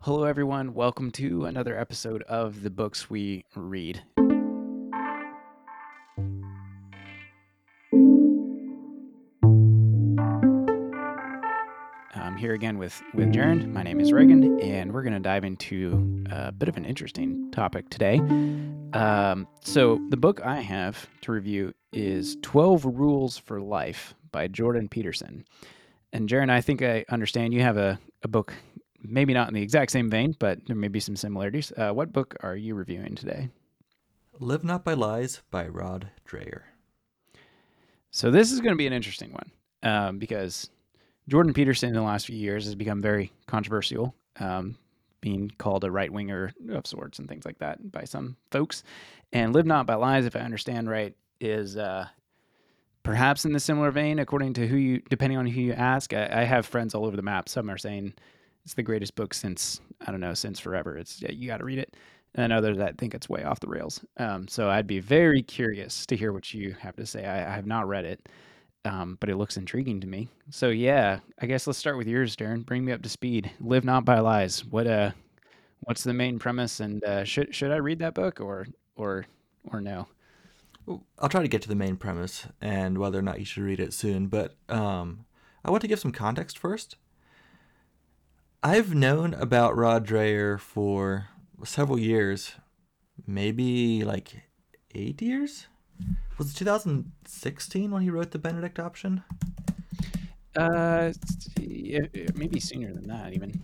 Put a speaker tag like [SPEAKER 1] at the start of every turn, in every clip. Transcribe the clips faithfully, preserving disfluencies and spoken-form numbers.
[SPEAKER 1] Hello, everyone. Welcome to another episode of The Books We Read. I'm here again with, with Jaron. My name is Reagan, and we're going to dive into a bit of an interesting topic today. Um, so, the book I have to review is twelve Rules for Life by Jordan Peterson. And Jaron, I think I understand you have a, a book, maybe not in the exact same vein, but there may be some similarities. Uh, what book are you reviewing today?
[SPEAKER 2] Live Not by Lies by Rod Dreher.
[SPEAKER 1] So this is going to be an interesting one um, because Jordan Peterson in the last few years has become very controversial, um, being called a right winger of sorts and things like that by some folks. And Live Not by Lies, if I understand right, is uh, perhaps in the similar vein, according to who you, depending on who you ask. I, I have friends all over the map. Some are saying it's the greatest book since I don't know, since forever. It's you got to read it. And others that think it's way off the rails. Um, so I'd be very curious to hear what you have to say. I, I have not read it, um, but it looks intriguing to me. So yeah, I guess let's start with yours, Darren. Bring me up to speed. Live Not by Lies. What uh, what's the main premise? And uh, should should I read that book or or or no?
[SPEAKER 2] I'll try to get to the main premise and whether or not you should read it soon, but um, I want to give some context first. I've known about Rod Dreher for several years, maybe like eight years? Was it two thousand sixteen when he wrote The Benedict Option?
[SPEAKER 1] Uh, yeah, maybe sooner than that even.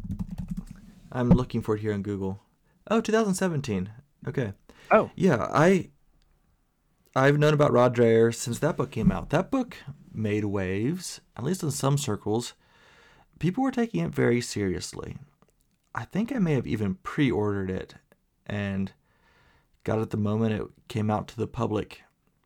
[SPEAKER 2] I'm looking for it here on Google. Oh, two thousand seventeen. Okay.
[SPEAKER 1] Oh,
[SPEAKER 2] Yeah, I I've known about Rod Dreher since that book came out. That book made waves, at least in some circles. People were taking it very seriously. I think I may have even pre-ordered it and got it the moment it came out to the public.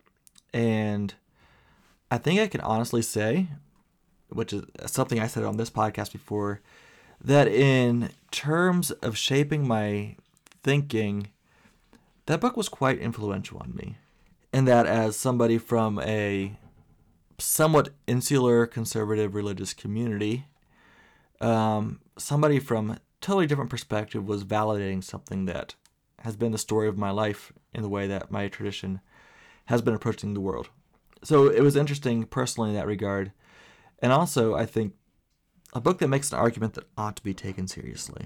[SPEAKER 2] And I think I can honestly say, which is something I said on this podcast before, that in terms of shaping my thinking, that book was quite influential on me. And that as somebody from a somewhat insular conservative religious community, um, somebody from a totally different perspective was validating something that has been the story of my life in the way that my tradition has been approaching the world. So it was interesting personally in that regard. And also, I think, a book that makes an argument that ought to be taken seriously.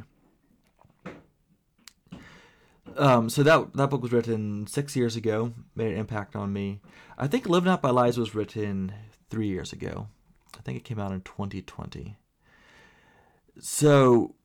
[SPEAKER 2] Um, so that that book was written six years ago, made an impact on me. I think Live Not by Lies was written three years ago. I think it came out in twenty twenty. So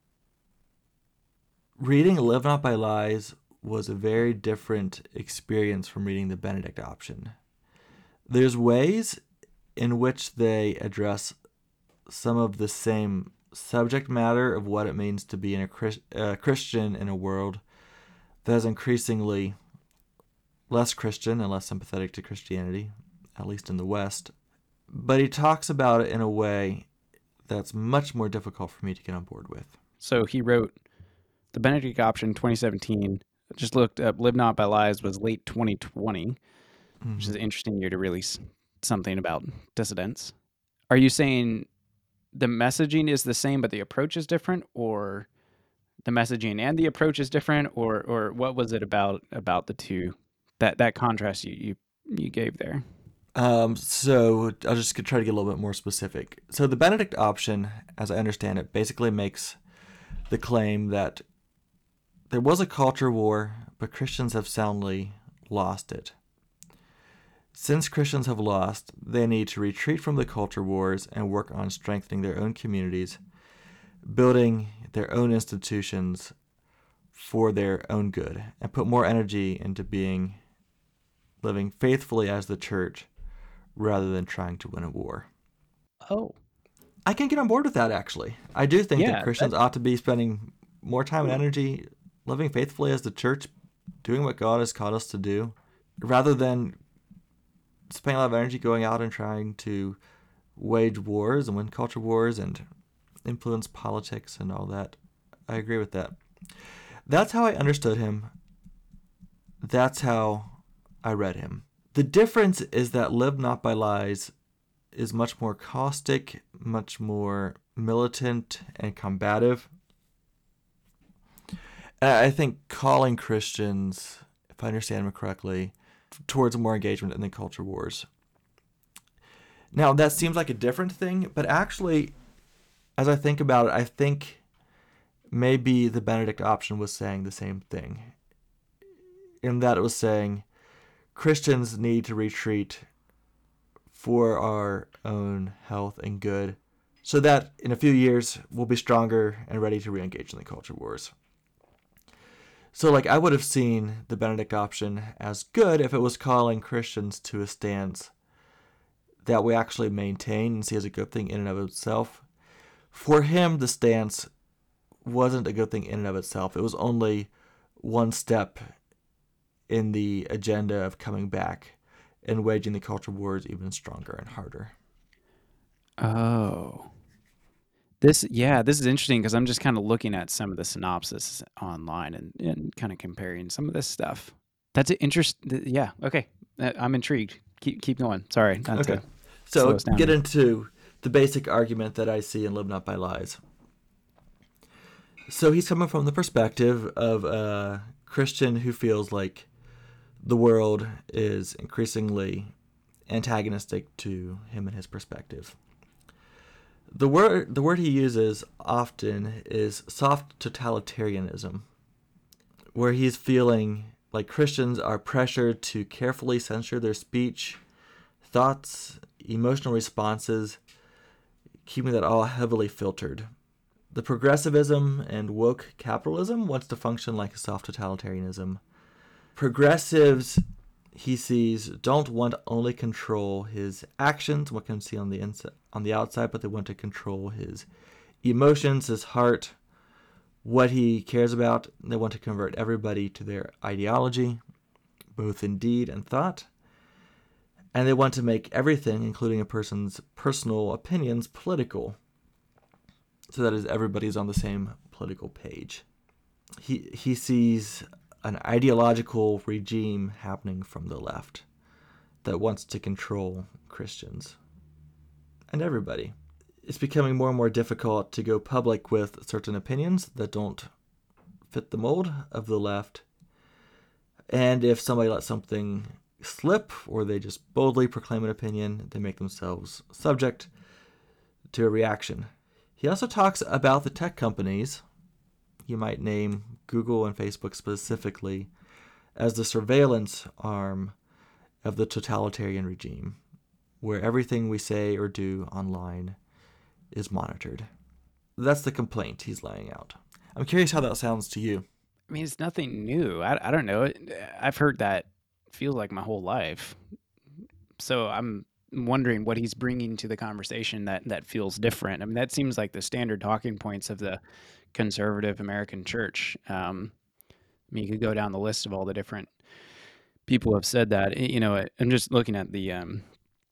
[SPEAKER 2] reading Live Not by Lies was a very different experience from reading the Benedict Option. There's ways in which they address some of the same subject matter of what it means to be in a Chris, uh, Christian in a world that is increasingly less Christian and less sympathetic to Christianity, at least in the West. But he talks about it in a way that's much more difficult for me to get on board with.
[SPEAKER 1] so he wrote The Benedict Option twenty seventeen. Just looked up. Live Not by Lies was late twenty twenty,
[SPEAKER 2] Mm-hmm.
[SPEAKER 1] which is an interesting year to release something about dissidents. Are you saying the messaging is the same, but the approach is different, or the messaging and the approach is different, or or what was it about about the two that that contrast you you, you gave there?
[SPEAKER 2] Um, so I'll just try to get a little bit more specific. So the Benedict Option, as I understand it, basically makes the claim that there was a culture war, but Christians have soundly lost it. Since Christians have lost, they need to retreat from the culture wars and work on strengthening their own communities, building their own institutions for their own good, and put more energy into being living faithfully as the church rather than trying to win a war.
[SPEAKER 1] Oh,
[SPEAKER 2] I can get on board with that, actually. I do think that
[SPEAKER 1] yeah, that,
[SPEAKER 2] Christians ought to be spending more time and energy living faithfully as the church, doing what God has called us to do, rather than spending a lot of energy going out and trying to wage wars and win culture wars and influence politics and all that. I agree with that. That's how I understood him. That's how I read him. The difference is that Live Not by Lies is much more caustic, much more militant and combative. I I think calling Christians, if I understand him correctly, towards more engagement in the culture wars. Now, that seems like a different thing, but actually, as I think about it, I think maybe the Benedict option was saying the same thing, in that it was saying Christians need to retreat for our own health and good, so that in a few years we'll be stronger and ready to re-engage in the culture wars. So, like, I would have seen the Benedict option as good if it was calling Christians to a stance that we actually maintain and see as a good thing in and of itself. For him, the stance wasn't a good thing in and of itself. It was only one step in the agenda of coming back and waging the culture wars even stronger and harder.
[SPEAKER 1] Oh. This, yeah, this is interesting because I'm just kind of looking at some of the synopsis online and, and kind of comparing some of this stuff. That's an interest. th- Yeah, okay. Uh, I'm intrigued. Keep keep going. Sorry, not
[SPEAKER 2] Okay.
[SPEAKER 1] to slow
[SPEAKER 2] So,
[SPEAKER 1] us down
[SPEAKER 2] get
[SPEAKER 1] here.
[SPEAKER 2] into the basic argument that I see in Live Not by Lies. So, he's coming from the perspective of a Christian who feels like the world is increasingly antagonistic to him and his perspective. The word the word he uses often is soft totalitarianism, where he's feeling like Christians are pressured to carefully censor their speech, thoughts, emotional responses, keeping that all heavily filtered. The progressivism and woke capitalism wants to function like a soft totalitarianism. Progressives, he sees, don't want to only control his actions, what can see on the inside, on the outside, but they want to control his emotions, his heart, what he cares about. They want to convert everybody to their ideology, both in deed and thought. And they want to make everything, including a person's personal opinions, political, so that is everybody's on the same political page. He he sees an ideological regime happening from the left that wants to control Christians and everybody. It's becoming more and more difficult to go public with certain opinions that don't fit the mold of the left. And if somebody lets something slip or they just boldly proclaim an opinion, they make themselves subject to a reaction. He also talks about the tech companies. You might name Google and Facebook specifically as the surveillance arm of the totalitarian regime, where everything we say or do online is monitored. That's the complaint he's laying out. I'm curious how that sounds to you.
[SPEAKER 1] I mean, it's nothing new. I, I don't know. I've heard that feels like my whole life. So I'm wondering what he's bringing to the conversation that that feels different. I mean, that seems like the standard talking points of the conservative American church. Um, I mean, you could go down the list of all the different people who have said that. You know, I'm just looking at the um,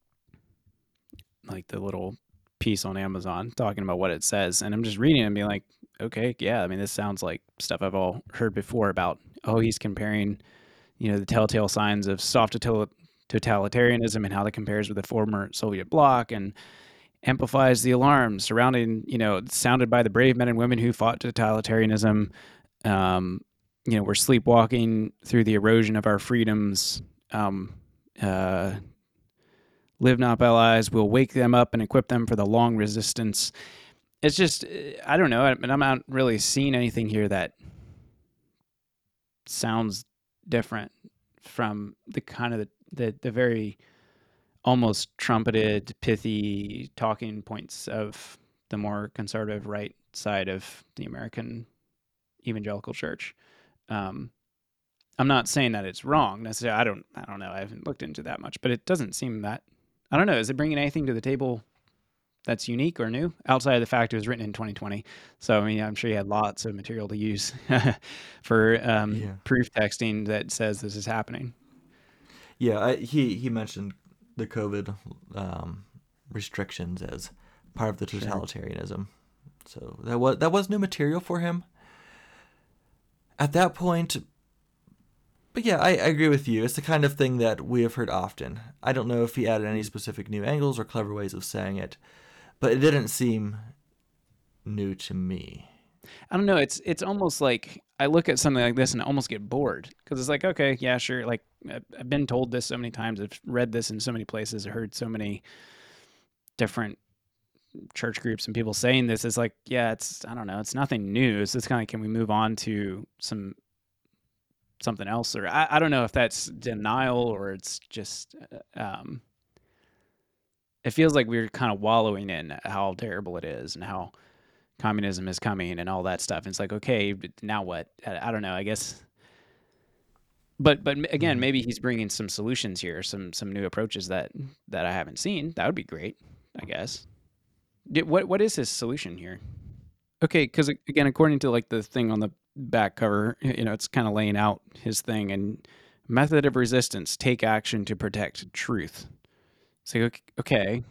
[SPEAKER 1] like the little piece on Amazon talking about what it says, and I'm just reading it and being like, okay, yeah. I mean, this sounds like stuff I've all heard before about. Oh, he's comparing, you know, the telltale signs of soft totalitarianism and how that compares with the former Soviet bloc, and amplifies the alarms surrounding, you know, sounded by the brave men and women who fought totalitarianism. Um, you know, we're sleepwalking through the erosion of our freedoms. Um, uh, Live not by lies. We'll wake them up and equip them for the long resistance. It's just, I don't know. I mean, I'm not really seeing anything here that sounds different from the kind of the, the, the very almost trumpeted, pithy talking points of the more conservative right side of the American evangelical church. Um, I'm not saying that it's wrong necessarily. I don't. I don't know. I haven't looked into that much, but it doesn't seem that. I don't know. Is it bringing anything to the table that's unique or new outside of the fact it was written in twenty twenty? So I mean, I'm sure you had lots of material to use for um,
[SPEAKER 2] Yeah.
[SPEAKER 1] proof texting that says this is happening.
[SPEAKER 2] Yeah, I, he, he mentioned the COVID um, restrictions as part of the
[SPEAKER 1] Sure.
[SPEAKER 2] totalitarianism. So that was that was new material for him at that point. But yeah, I, I agree with you. It's the kind of thing that we have heard often. I don't know if he added any specific new angles or clever ways of saying it, but it didn't seem new to me.
[SPEAKER 1] I don't know. It's it's almost like I look at something like this and I almost get bored because it's like, okay, yeah, sure. Like I- I've been told this so many times. I've read this in so many places. I heard so many different church groups and people saying this. It's like, yeah, it's, I don't know. It's nothing new. It's just kind of, can we move on to some, something else? Or I, I don't know if that's denial or it's just, uh, um, it feels like we're kind of wallowing in how terrible it is and how communism is coming and all that stuff. And it's like, okay, but now what? I, I don't know. I guess, but but again,
[SPEAKER 2] Mhm.
[SPEAKER 1] maybe he's bringing some solutions here, some some new approaches that that I haven't seen. That would be great, I guess. Did, what what is his solution here? Okay, because again, according to like the thing on the back cover, you know, it's kind of laying out his thing and method of resistance: take action to protect truth. It's like, okay,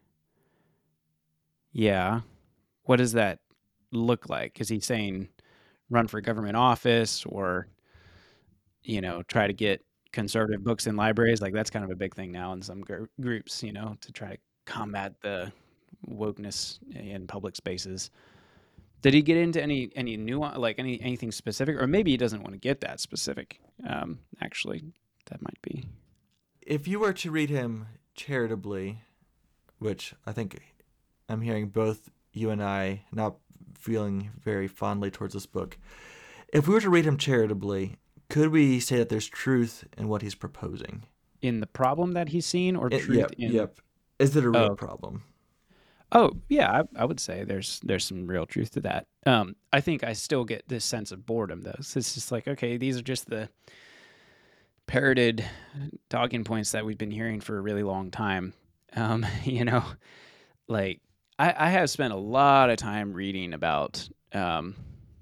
[SPEAKER 1] yeah. What does that look like? Is he saying run for government office or, you know, try to get conservative books in libraries? Like that's kind of a big thing now in some gr- groups, you know, to try to combat the wokeness in public spaces. Did he get into any any nuance, like any anything specific, or maybe he doesn't want to get that specific? Um, actually, that might be.
[SPEAKER 2] If you were to read him charitably, which I think I'm hearing both you and I not feeling very fondly towards this book, if we were to read him charitably, could we say that there's truth in what he's proposing?
[SPEAKER 1] In the problem that he's seen, or
[SPEAKER 2] It,
[SPEAKER 1] truth
[SPEAKER 2] yep,
[SPEAKER 1] in.
[SPEAKER 2] yep. Is it a real
[SPEAKER 1] Oh,
[SPEAKER 2] problem?
[SPEAKER 1] oh yeah, I, I would say there's there's some real truth to that. Um, I think I still get this sense of boredom though. So it's just like, okay, these are just the parroted talking points that we've been hearing for a really long time. Um, you know, like I, I have spent a lot of time reading about um,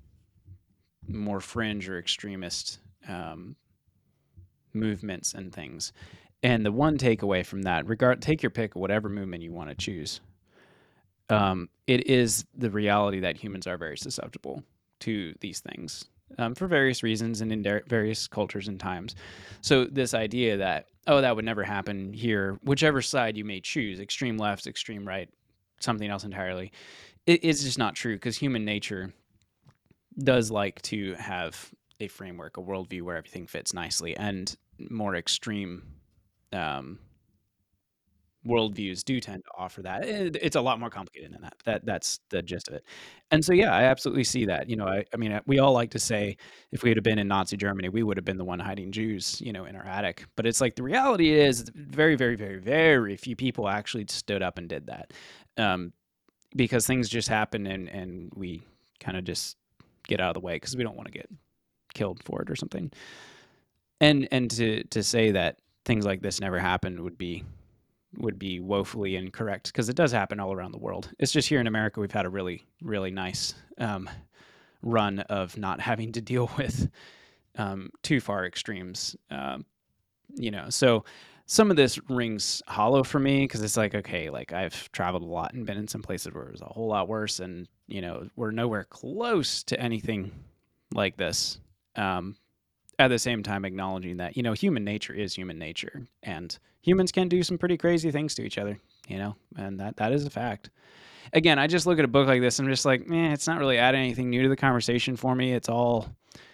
[SPEAKER 1] more fringe or extremist um, movements and things. And the one takeaway from that, regard, take your pick of whatever movement you want to choose. Um, it is the reality that humans are very susceptible to these things um, for various reasons and in various cultures and times. So this idea that, oh, that would never happen here, whichever side you may choose, extreme left, extreme right, something else entirely, it, it's just not true because human nature does like to have a framework, a worldview where everything fits nicely, and more extreme um, worldviews do tend to offer that. It's a lot more complicated than that. That that's the gist of it. And so, yeah, I absolutely see that. You know, I, I mean, we all like to say if we had been in Nazi Germany, we would have been the one hiding Jews, you know, in our attic. But it's like the reality is, very, very, very, very few people actually stood up and did that, um, because things just happen and and we kind of just get out of the way because we don't want to get killed for it or something. And and to to say that things like this never happened would be would be woefully incorrect because it does happen all around the world. It's just here in America we've had a really really nice um, run of not having to deal with um, too far extremes. Um, you know, so some of this rings hollow for me because it's like, okay, like I've traveled a lot and been in some places where it was a whole lot worse, and you know, we're nowhere close to anything like this. Um, at the same time acknowledging that, you know, human nature is human nature and humans can do some pretty crazy things to each other, you know, and that that is a fact. Again, I just look at a book like this and I'm just like, eh, it's not really adding anything new to the conversation for me. It's all,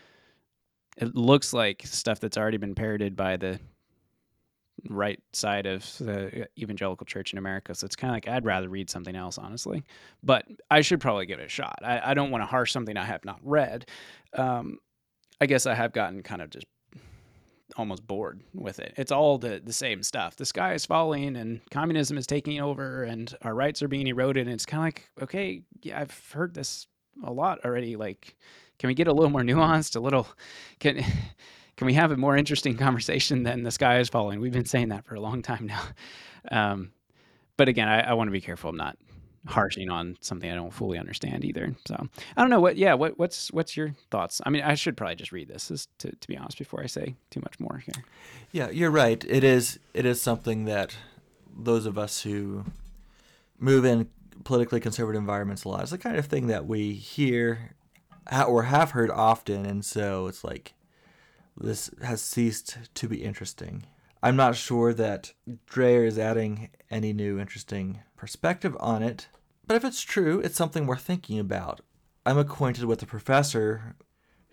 [SPEAKER 1] it looks like stuff that's already been parroted by the right side of the evangelical church in America. So it's kind of like, I'd rather read something else, honestly. But I should probably give it a shot. I, I don't want to harsh something I have not read. Um, I guess I have gotten kind of just almost bored with it. It's all the the same stuff. The sky is falling and communism is taking over and our rights are being eroded. And it's kind of like, okay, yeah, I've heard this a lot already. Like, can we get a little more nuanced? A little, can can we have a more interesting conversation than the sky is falling? We've been saying that for a long time now. Um, but again, I, I want to be careful. I'm not harshing on something I don't fully understand either. So I don't know what. Yeah, what what's what's your thoughts? I mean, I should probably just read this, is to to be honest, before I say too much more here.
[SPEAKER 2] Yeah, you're right. It is it is something that those of us who move in politically conservative environments a lot, it's the kind of thing that we hear or have heard often, and so it's like this has ceased to be interesting. I'm not sure that Dreyer is adding any new interesting perspective on it, but if it's true, it's something worth thinking about. I'm acquainted with a professor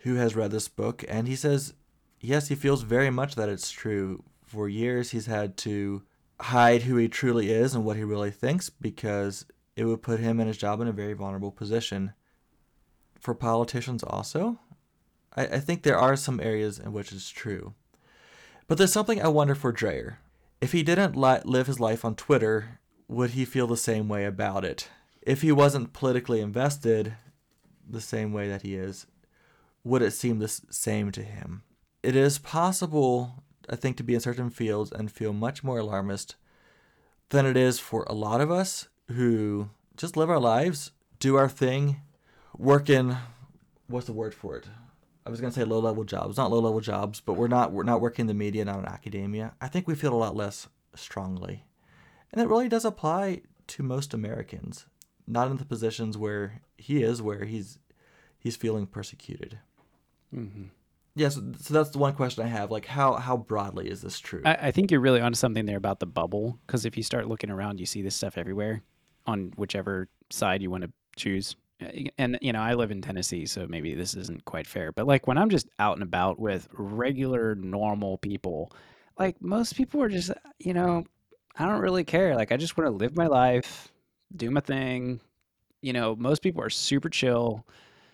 [SPEAKER 2] who has read this book, and he says, yes, he feels very much that it's true. For years, he's had to hide who he truly is and what he really thinks because it would put him and his job in a very vulnerable position. For politicians also, I, I think there are some areas in which it's true. But there's something I wonder for Dreyer. If he didn't li- live his life on Twitter, would he feel the same way about it? If he wasn't politically invested the same way that he is, would it seem the same to him? It is possible, I think, to be in certain fields and feel much more alarmist than it is for a lot of us who just live our lives, do our thing, work in, what's the word for it? I was going to say low-level jobs, not low-level jobs, but we're not we're not working in the media, not in academia. I think we feel a lot less strongly. And it really does apply to most Americans, not in the positions where he is, where he's he's feeling persecuted.
[SPEAKER 1] Mm-hmm.
[SPEAKER 2] Yes, yeah, so, so that's the one question I have. Like, how how broadly is this true?
[SPEAKER 1] I, I think you're really onto something there about the bubble, because if you start looking around, you see this stuff everywhere on whichever side you want to choose. And, you know, I live in Tennessee, so maybe this isn't quite fair. But, like, when I'm just out and about with regular, normal people, like, most people are just, you know, I don't really care. Like, I just want to live my life, do my thing. You know, most people are super chill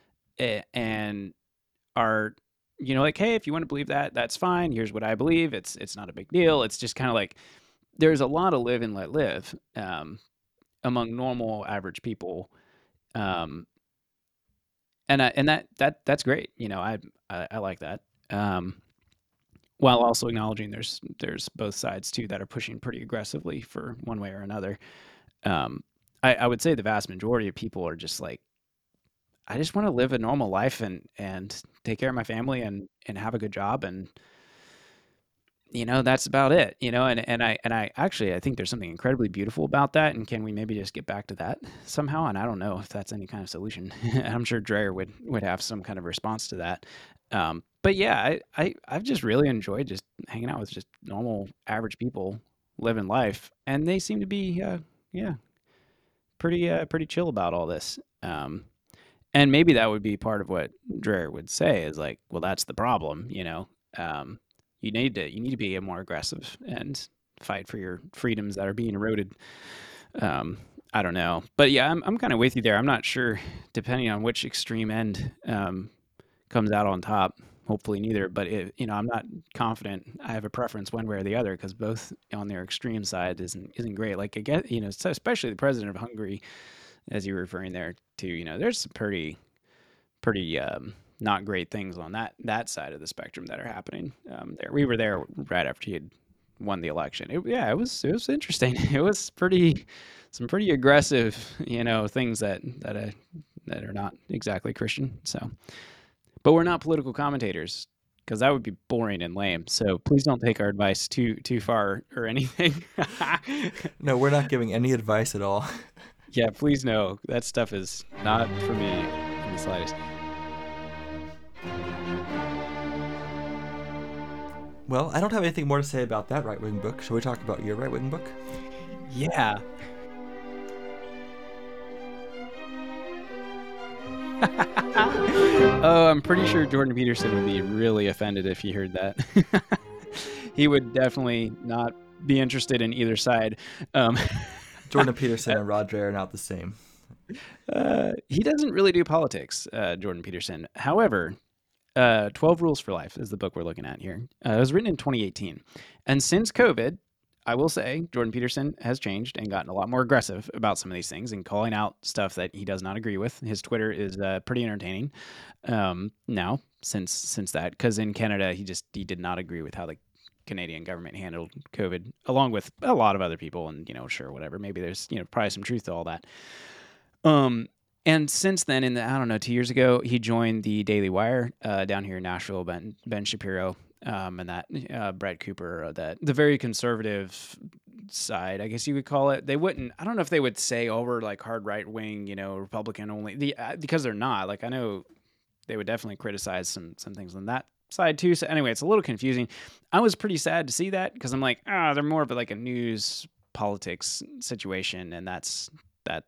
[SPEAKER 1] and are, you know, like, hey, if you want to believe that, that's fine. Here's what I believe. It's it's not a big deal. It's just kind of like there's a lot of live and let live um, among normal, average people. Um, and I, and that that that's great. You know, I I, I like that. Um, while also acknowledging there's there's both sides too that are pushing pretty aggressively for one way or another. Um, I, I would say the vast majority of people are just like, I just want to live a normal life and and take care of my family and and have a good job, and you know, that's about it, you know, and, and I, and I actually, I think there's something incredibly beautiful about that. And can we maybe just get back to that somehow? And I don't know if that's any kind of solution. I'm sure Dreyer would, would have some kind of response to that. Um, but yeah, I, I, I've just really enjoyed just hanging out with just normal average people living life. And they seem to be, uh, yeah, pretty, uh, pretty chill about all this. Um, and maybe that would be part of what Dreyer would say is like, well, that's the problem, you know, um, you need to you need to be more aggressive and fight for your freedoms that are being eroded. Um, I don't know, but yeah, I'm I'm kind of with you there. I'm not sure, depending on which extreme end um, comes out on top. Hopefully neither, but it, you know, I'm not confident. I have a preference one way or the other because both on their extreme side isn't isn't great. Like I get, you know, especially the president of Hungary, as you were referring there to. You know, there's some pretty pretty um, not great things on that that side of the spectrum that are happening um, there. We were there right after he had won the election. It, yeah, it was it was interesting. It was pretty some pretty aggressive, you know, things that that uh, that are not exactly Christian. So, but we're not political commentators because that would be boring and lame. So please don't take our advice too too far or anything.
[SPEAKER 2] No, we're not giving any advice at all.
[SPEAKER 1] Yeah, please no. That stuff is not for me in the slightest.
[SPEAKER 2] Well, I don't have anything more to say about that right-wing book. Shall we talk about your right-wing book?
[SPEAKER 1] Yeah. Oh, I'm pretty sure Jordan Peterson would be really offended if he heard that. He would definitely not be interested in either side. Um,
[SPEAKER 2] Jordan Peterson and Rod Dreher are not the same.
[SPEAKER 1] Uh, he doesn't really do politics, uh, Jordan Peterson. However, uh, twelve Rules for Life is the book we're looking at here. Uh, it was written in twenty eighteen. And since COVID, I will say Jordan Peterson has changed and gotten a lot more aggressive about some of these things and calling out stuff that he does not agree with. His Twitter is uh, pretty entertaining um, now since since that, because in Canada, he just he did not agree with how the Canadian government handled COVID, along with a lot of other people. And, you know, sure, whatever. Maybe there's, you know, probably some truth to all that. Um, and since then, in the, I don't know, two years ago, he joined the Daily Wire uh, down here in Nashville, Ben, Ben Shapiro, um, and that uh, Brett Cooper, uh, that the very conservative side, I guess you would call it. They wouldn't, I don't know if they would say over like hard right wing, you know, Republican only, the uh, because they're not. Like I know they would definitely criticize some some things on that side too. So anyway, it's a little confusing. I was pretty sad to see that because I'm like, ah, oh, they're more of like a news politics situation, and that's that.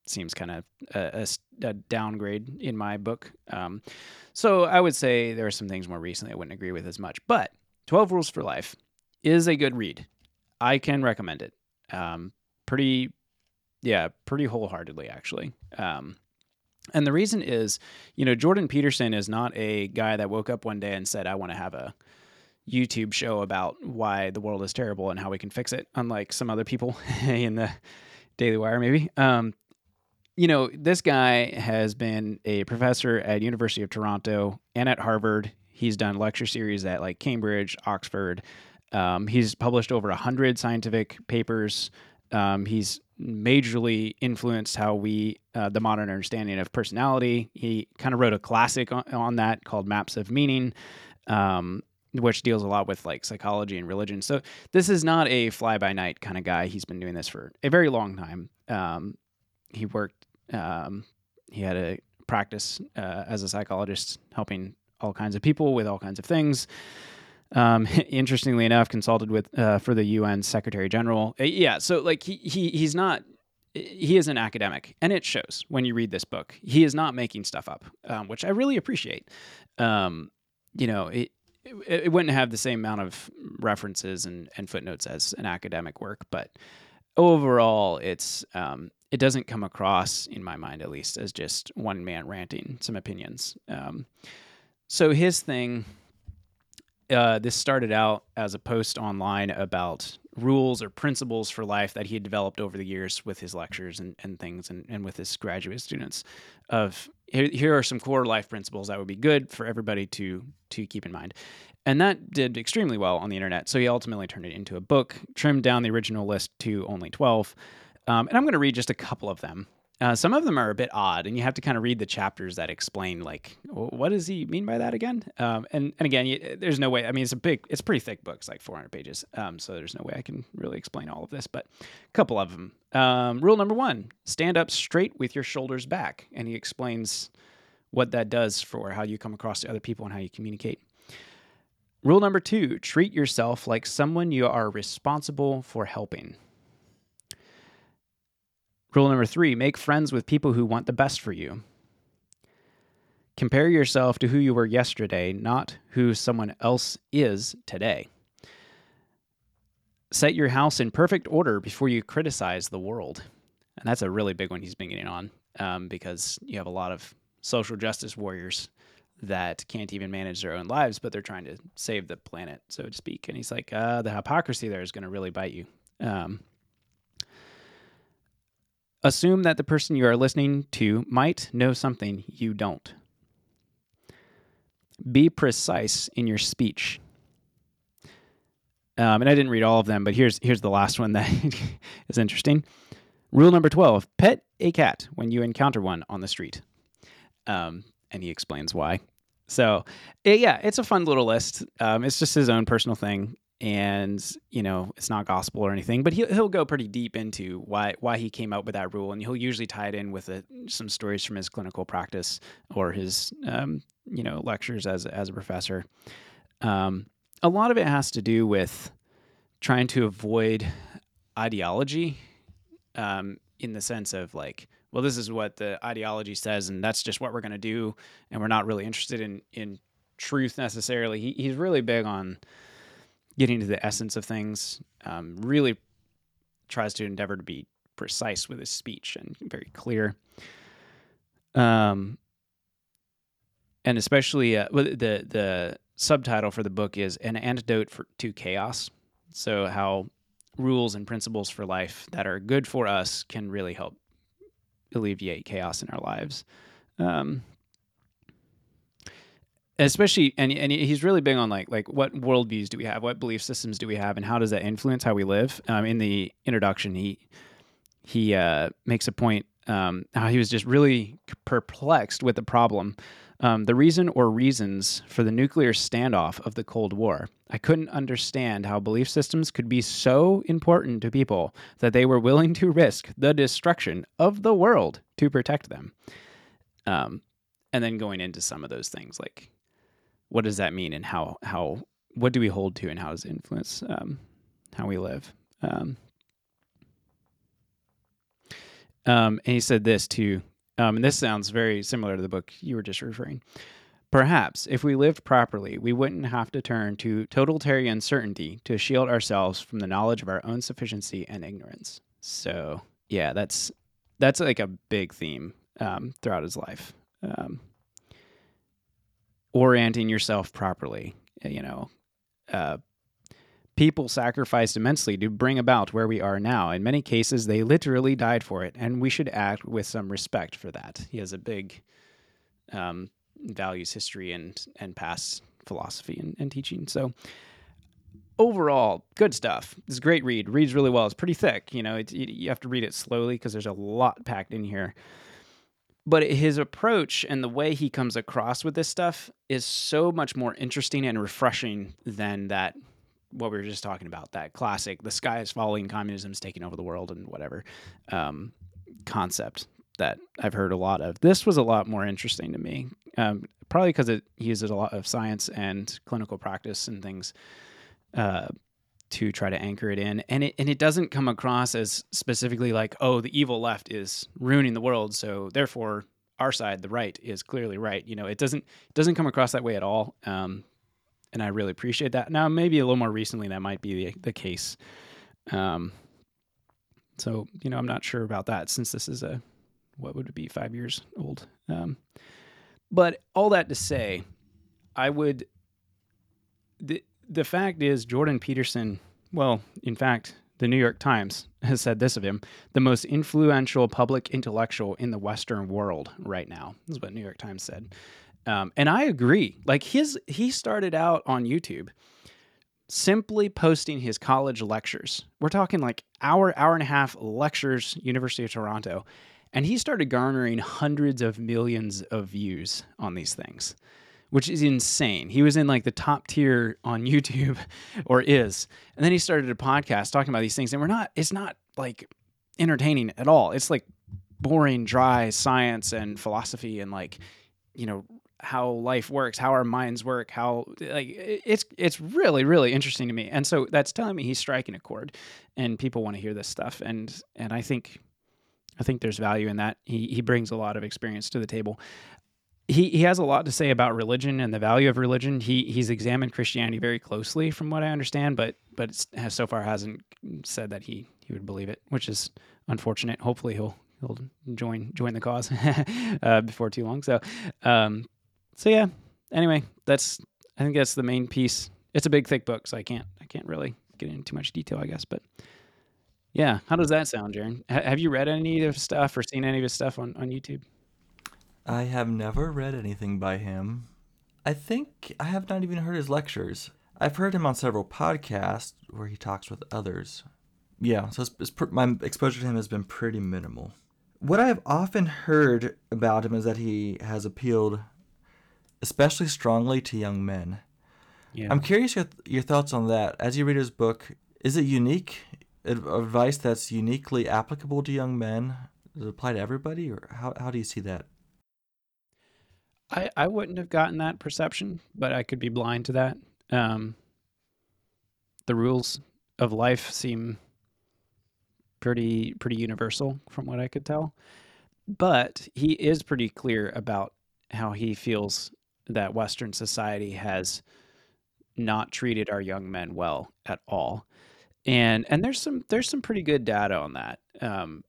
[SPEAKER 1] seems kind of a, a, a downgrade in my book. Um, so I would say there are some things more recently I wouldn't agree with as much. But twelve Rules for Life is a good read. I can recommend it. Um, pretty, yeah, pretty wholeheartedly, actually. Um, and the reason is, you know, Jordan Peterson is not a guy that woke up one day and said, I want to have a YouTube show about why the world is terrible and how we can fix it, unlike some other people in the Daily Wire, maybe. Um, you know, this guy has been a professor at University of Toronto and at Harvard. He's done lecture series at like Cambridge, Oxford. Um, he's published over a hundred scientific papers. Um, he's majorly influenced how we, uh, the modern understanding of personality. He kind of wrote a classic on, on that called Maps of Meaning, um, which deals a lot with like psychology and religion. So this is not a fly by night kind of guy. He's been doing this for a very long time. Um, he worked, um, he had a practice uh, as a psychologist, helping all kinds of people with all kinds of things. Um, interestingly enough, consulted with uh, for the U N Secretary General. Uh, yeah, so like he he he's not he is an academic, and it shows when you read this book. He is not making stuff up, um, which I really appreciate. Um, you know, it, it it wouldn't have the same amount of references and, and footnotes as an academic work, but overall, it's um, it doesn't come across, in my mind at least, as just one man ranting some opinions. Um, so his thing. Uh, this started out as a post online about rules or principles for life that he had developed over the years with his lectures and, and things and, and with his graduate students of here, here are some core life principles that would be good for everybody to to keep in mind. And that did extremely well on the internet. So he ultimately turned it into a book, trimmed down the original list to only twelve. Um, and I'm going to read just a couple of them. Uh, some of them are a bit odd, and you have to kind of read the chapters that explain, like, what does he mean by that again? Um, and and again, you, there's no way. I mean, it's a big, it's a pretty thick book. It's like four hundred pages. Um, so there's no way I can really explain all of this, but a couple of them. Um, rule number one: stand up straight with your shoulders back, and he explains what that does for how you come across to other people and how you communicate. Rule number two: treat yourself like someone you are responsible for helping. Rule number three, make friends with people who want the best for you. Compare yourself to who you were yesterday, not who someone else is today. Set your house in perfect order before you criticize the world. And that's a really big one he's been getting on, um, because you have a lot of social justice warriors that can't even manage their own lives, but they're trying to save the planet, so to speak. And he's like, uh, the hypocrisy there is going to really bite you. Um, Assume that the person you are listening to might know something you don't. Be precise in your speech. Um, and I didn't read all of them, but here's here's the last one that is interesting. Rule number twelve, pet a cat when you encounter one on the street. Um, and he explains why. So, yeah, it's a fun little list. Um, it's just his own personal thing. And, you know, it's not gospel or anything, but he'll, he'll go pretty deep into why why he came up with that rule. And he'll usually tie it in with a, some stories from his clinical practice or his, um, you know, lectures as, as a professor. Um, a lot of it has to do with trying to avoid ideology, um, in the sense of like, well, this is what the ideology says, and that's just what we're going to do. And we're not really interested in, in truth necessarily. He, he's really big on getting to the essence of things, um, really tries to endeavor to be precise with his speech and very clear. Um, and especially uh, the the subtitle for the book is An Antidote for, to Chaos. So how rules and principles for life that are good for us can really help alleviate chaos in our lives. Um, Especially, and and he's really big on like like what worldviews do we have, what belief systems do we have, and how does that influence how we live? Um, in the introduction, he he uh, makes a point um, how he was just really perplexed with the problem, um, the reason or reasons for the nuclear standoff of the Cold War. I couldn't understand how belief systems could be so important to people that they were willing to risk the destruction of the world to protect them. Um, and then going into some of those things like, what does that mean, and how, how, what do we hold to, and how does it influence um, how we live? Um, Um, and he said this too, um, and this sounds very similar to the book you were just referring. Perhaps if we lived properly, we wouldn't have to turn to totalitarian certainty to shield ourselves from the knowledge of our own sufficiency and ignorance. So yeah, that's that's like a big theme um, throughout his life. Um, orienting yourself properly, you know. Uh, People sacrificed immensely to bring about where we are now. In many cases, they literally died for it, and we should act with some respect for that. He has a big um, values history and and past philosophy and, and teaching. So overall, good stuff. It's a great read. Reads really well. It's pretty thick. You know, it, you have to read it slowly because there's a lot packed in here. But his approach and the way he comes across with this stuff is so much more interesting and refreshing than that what we were just talking about, that classic, the sky is falling, communism's taking over the world and whatever um, concept that I've heard a lot of. This was a lot more interesting to me, um, probably because it uses a lot of science and clinical practice and things uh, to try to anchor it in. And it, and it doesn't come across as specifically like, oh, the evil left is ruining the world, so therefore our side, the right, is clearly right. You know, it doesn't, it doesn't come across that way at all. Um, And I really appreciate that. Now, maybe a little more recently, that might be the, the case. Um, so, you know, I'm not sure about that since this is a, what would it be, five years old. Um, but all that to say, I would, the, the fact is Jordan Peterson, well, in fact, the New York Times has said this of him, the most influential public intellectual in the Western world right now. This is what New York Times said. Um, and I agree. Like his, he started out on YouTube simply posting his college lectures. We're talking like hour, hour and a half lectures, University of Toronto. And he started garnering hundreds of millions of views on these things, which is insane. He was in like the top tier on YouTube or is. And then he started a podcast talking about these things. And we're not, it's not like entertaining at all. It's like boring, dry science and philosophy and like, you know, how life works, how our minds work, how like it's it's really really interesting to me, and so that's telling me he's striking a chord, and people want to hear this stuff, and and I think I think there's value in that. He he brings a lot of experience to the table. He he has a lot to say about religion and the value of religion. He he's examined Christianity very closely, from what I understand, but but it's, has so far hasn't said that he he would believe it, which is unfortunate. Hopefully he'll he'll join join the cause uh, before too long. So. Um, So yeah, anyway, that's, I think that's the main piece. It's a big, thick book, so I can't, I can't really get into too much detail, I guess. But yeah, how does that sound, Jaron? H- have you read any of his stuff or seen any of his stuff on, on YouTube?
[SPEAKER 2] I have never read anything by him. I think I have not even heard his lectures. I've heard him on several podcasts where he talks with others. Yeah, so it's, it's pr- my exposure to him has been pretty minimal. What I have often heard about him is that he has appealed especially strongly to young men.
[SPEAKER 1] Yeah.
[SPEAKER 2] I'm curious your, your thoughts on that. As you read his book, is it unique ad- advice that's uniquely applicable to young men? Does it apply to everybody, or how how do you see that?
[SPEAKER 1] I, I wouldn't have gotten that perception, but I could be blind to that. Um, the rules of life seem pretty pretty universal from what I could tell. But he is pretty clear about how he feels that Western society has not treated our young men well at all. And and there's some there's some pretty good data on that. Um,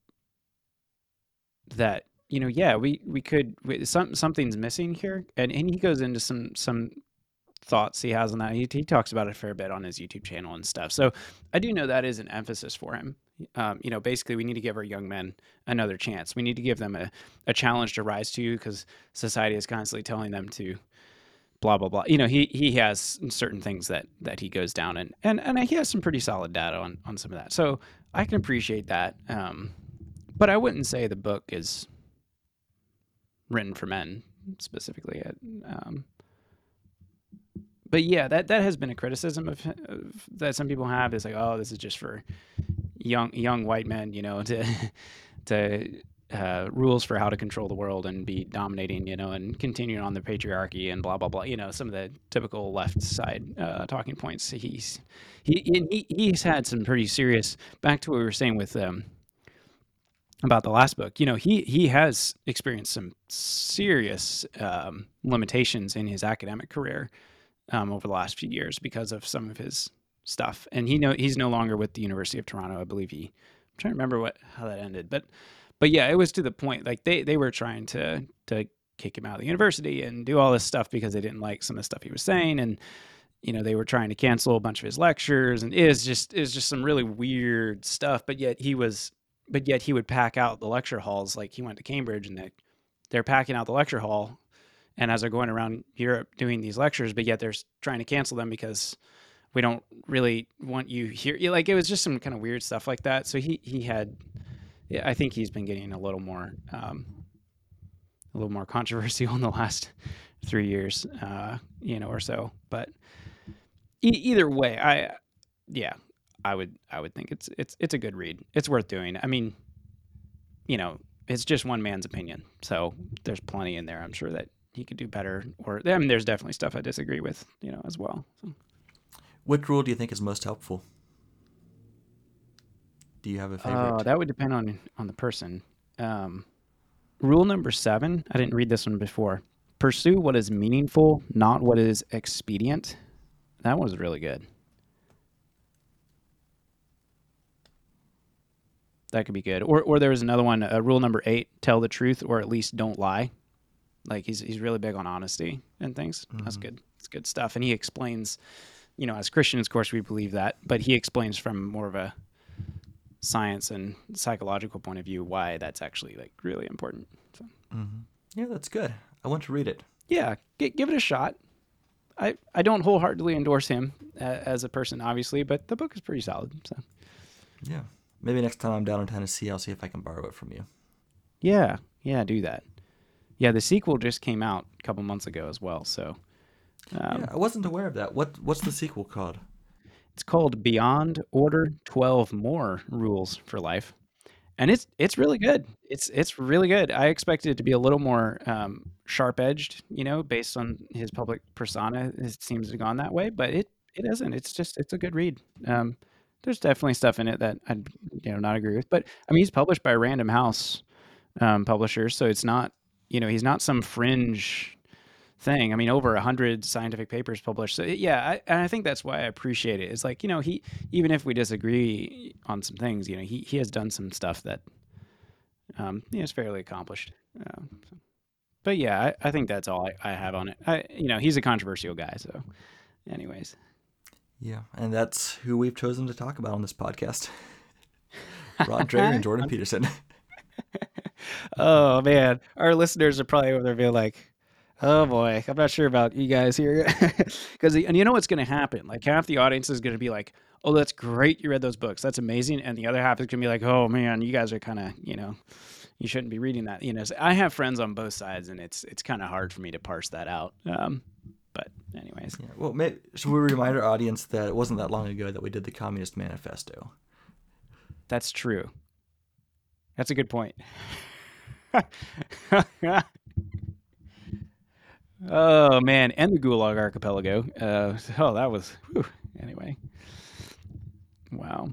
[SPEAKER 1] that you know, yeah, we we could we, some something's missing here, and and he goes into some some thoughts he has on that. He, he talks about it a fair bit on his YouTube channel and stuff. So I do know that is an emphasis for him. Um, you know, basically, we need to give our young men another chance. We need to give them a, a challenge to rise to, because society is constantly telling them to blah blah blah. You know, he he has certain things that that he goes down, and and and he has some pretty solid data on on some of that. So I can appreciate that. Um, but I wouldn't say the book is written for men specifically. Um, but yeah, that that has been a criticism of, of that some people have, is like, oh, this is just for young young white men, you know, to to uh, rules for how to control the world and be dominating, you know, and continuing on the patriarchy and blah blah blah, you know, some of the typical left side uh, talking points. He's he, he he's had some pretty serious, back to what we were saying with um, about the last book. You know, he he has experienced some serious um, limitations in his academic career um, over the last few years because of some of his stuff. And he know he's no longer with the University of Toronto. I believe he. I'm trying to remember what how that ended, but but yeah, it was to the point like they they were trying to to kick him out of the university and do all this stuff because they didn't like some of the stuff he was saying, and you know they were trying to cancel a bunch of his lectures, and it was just it was just some really weird stuff. But yet he was but yet he would pack out the lecture halls. Like he went to Cambridge, and they they're packing out the lecture hall, and as they're going around Europe doing these lectures, but yet they're trying to cancel them because we don't really want you here. Like it was just some kind of weird stuff like that. So he he had, yeah, I think he's been getting a little more um, a little more controversial in the last three years, uh, you know, or so. But e- either way, I yeah, I would I would think it's it's it's a good read. It's worth doing. I mean, you know, it's just one man's opinion, so there's plenty in there. I'm sure that he could do better. Or I mean, there's definitely stuff I disagree with, you know, as well. So.
[SPEAKER 2] Which rule do you think is most helpful? Do you have a
[SPEAKER 1] Uh,
[SPEAKER 2] favorite?
[SPEAKER 1] that would depend on on the person. Um, rule number seven. I didn't read this one before. Pursue what is meaningful, not what is expedient. That was really good. That could be good. Or or there was another one. Uh, rule number eight: tell the truth, or at least don't lie. Like he's he's really big on honesty and things. Mm-hmm. That's good. It's good stuff. And he explains, you know, as Christians, of course, we believe that, but he explains from more of a science and psychological point of view why that's actually like really important. So.
[SPEAKER 2] Mm-hmm. Yeah, that's good. I want to read it.
[SPEAKER 1] Yeah, g- give it a shot. I, I don't wholeheartedly endorse him uh, as a person, obviously, but the book is pretty solid. So.
[SPEAKER 2] Yeah. Maybe next time I'm down in Tennessee, I'll see if I can borrow it from you.
[SPEAKER 1] Yeah, yeah, do that. Yeah, the sequel just came out a couple months ago as well. So.
[SPEAKER 2] Um, yeah, I wasn't aware of that. What What's the sequel called?
[SPEAKER 1] It's called Beyond Order twelve More Rules for Life. And it's it's really good. It's it's really good. I expected it to be a little more um, sharp edged, you know, based on his public persona. It seems to have gone that way, but it it isn't. It's just it's a good read. Um, there's definitely stuff in it that I you know not agree with, but I mean he's published by Random House um, publishers, so it's not you know he's not some fringe thing. I mean, over a hundred scientific papers published. So yeah, I, and I think that's why I appreciate it. It's like you know, he even if we disagree on some things, you know, he he has done some stuff that um, you know, is fairly accomplished. Uh, so. But yeah, I, I think that's all I, I have on it. I you know, he's a controversial guy. So, anyways.
[SPEAKER 2] Yeah, and that's who we've chosen to talk about on this podcast. Rod Dreher and Jordan Peterson.
[SPEAKER 1] Oh man, our listeners are probably over there being like, oh boy, I'm not sure about you guys here. Because, and you know what's going to happen? Like half the audience is going to be like, oh, that's great. You read those books. That's amazing. And the other half is going to be like, oh man, you guys are kind of, you know, you shouldn't be reading that. You know, so I have friends on both sides and it's, it's kind of hard for me to parse that out. Um, but anyways.
[SPEAKER 2] Yeah, well, maybe, should we remind our audience that it wasn't that long ago that we did the Communist Manifesto?
[SPEAKER 1] That's true. That's a good point. Oh man, and the Gulag Archipelago. Uh, oh, that was whew. Anyway. Wow.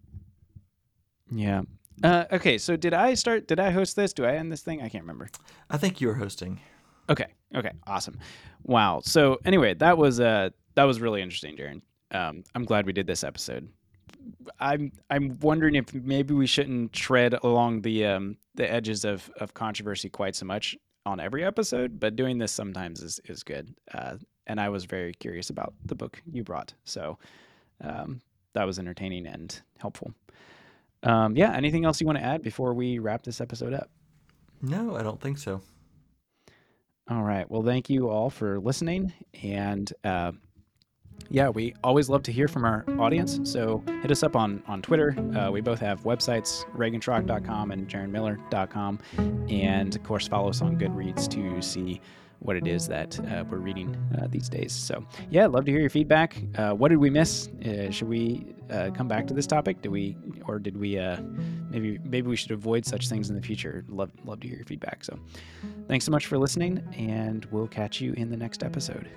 [SPEAKER 1] Yeah. Uh, okay, so did I start? Did I host this? Do I end this thing? I can't remember.
[SPEAKER 2] I think you were hosting.
[SPEAKER 1] Okay. Okay. Awesome. Wow. So anyway, that was uh that was really interesting, Darren. Um, I'm glad we did this episode. I'm I'm wondering if maybe we shouldn't tread along the um the edges of of controversy quite so much on every episode, but doing this sometimes is is good. Uh, and I was very curious about the book you brought, so um, that was entertaining and helpful. Um, yeah. Anything else you want to add before we wrap this episode up?
[SPEAKER 2] No, I don't think so.
[SPEAKER 1] All right. Well, thank you all for listening, and uh, yeah, we always love to hear from our audience. So hit us up on, on Twitter. Uh, we both have websites, reagan schrock dot com and jaron miller dot com. And of course, follow us on Goodreads to see what it is that uh, we're reading uh, these days. So yeah, love to hear your feedback. Uh, what did we miss? Uh, should we uh, come back to this topic? Do we, or did we, uh, maybe, maybe we should avoid such things in the future? Love, love to hear your feedback. So thanks so much for listening, and we'll catch you in the next episode.